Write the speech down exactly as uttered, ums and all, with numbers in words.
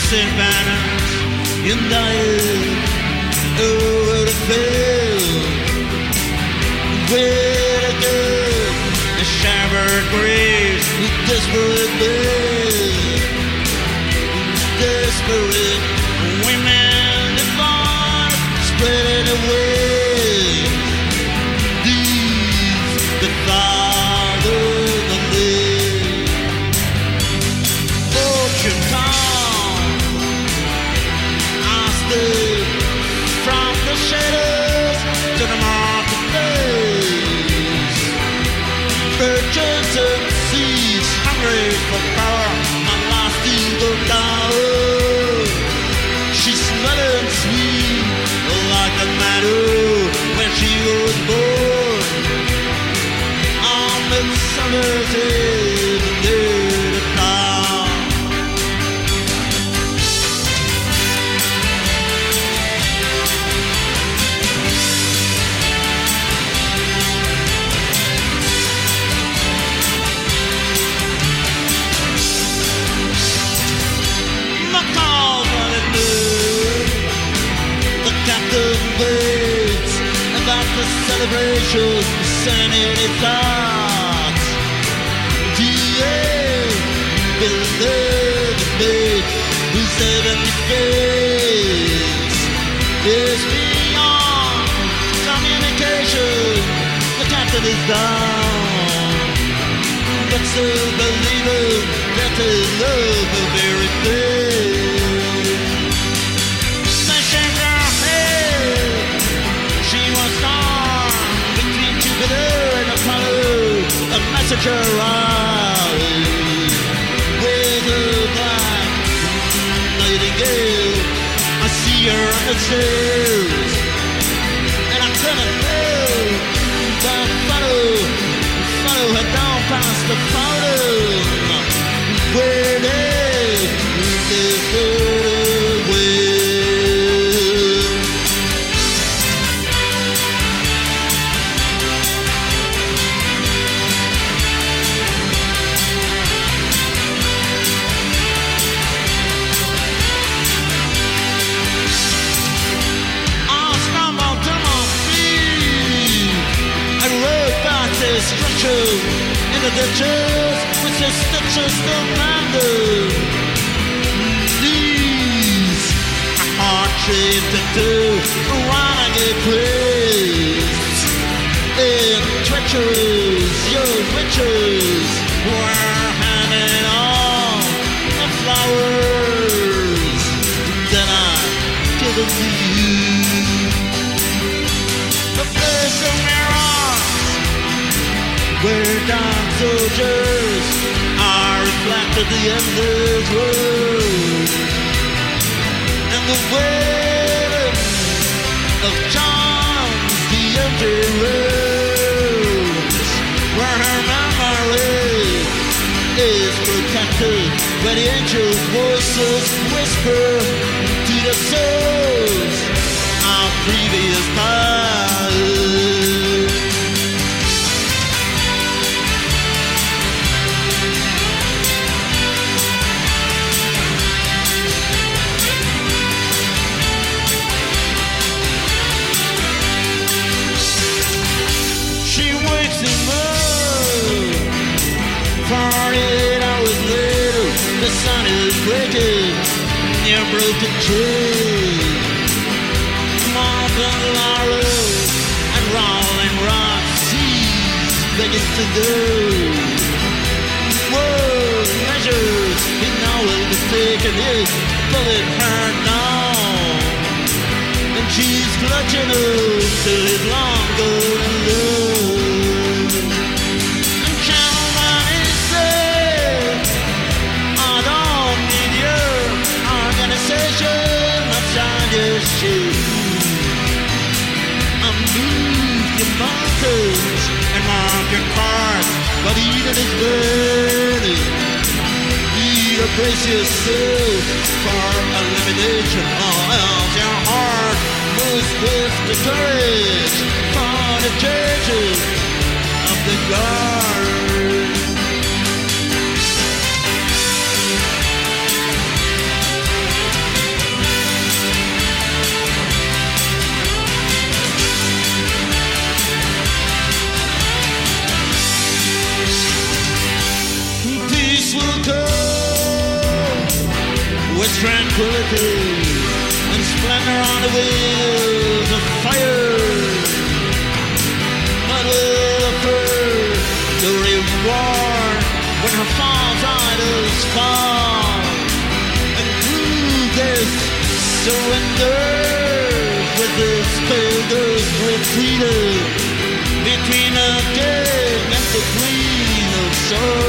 Saint Banners in dying over the field. Where to go? The shattered graves with desperate men, desperate women and boys spreading away. These the father of the fortune town. I stood from the shadows to the marketplace. Merchants and thieves hungry for power, my last eagle down. She's smelling sweet like a meadow when she was born. On midsummer's eve near the town. My calls running new. The captain waits about the celebration, sending his thoughts. The end, beloved mate, whose heavenly face is beyond communication. The captain is down, but still believing that his love will be repaid. They shake her head. She was torn between Jupiter and Apollo. A messenger arrived with a black nightingale. I see her on the stairs, and I couldn't move but follow, follow her down past the fountain where they lifted away. In the ditches with the stitches still blinded. These are hard shaped into renegade priests. In treacherous young witches were handing on the flowers that I've given to you. The place of mirrors where dark soldiers are reflected the endless road, and the wailing of charms the empty rooms where her memory is protected, where the angel voices whisper to the souls of previous past. forty-eight hours later, the sun is breaking near broken tree. Marble laurels and rolling rock seas begging to go. World measures, he now will be taking his bullet her now, and she's clutching him till his long golden love. Unmove your mountains and mark your cards, but even is burning. Either brace yourself for elimination, or else your heart moves with the courage for the churches of the guard. tranquility and splendor on the wheels of fire. But will the first the reward when her false idols fall, and through this surrender with this pilgrim's retreated between the king and the queen of sorrow.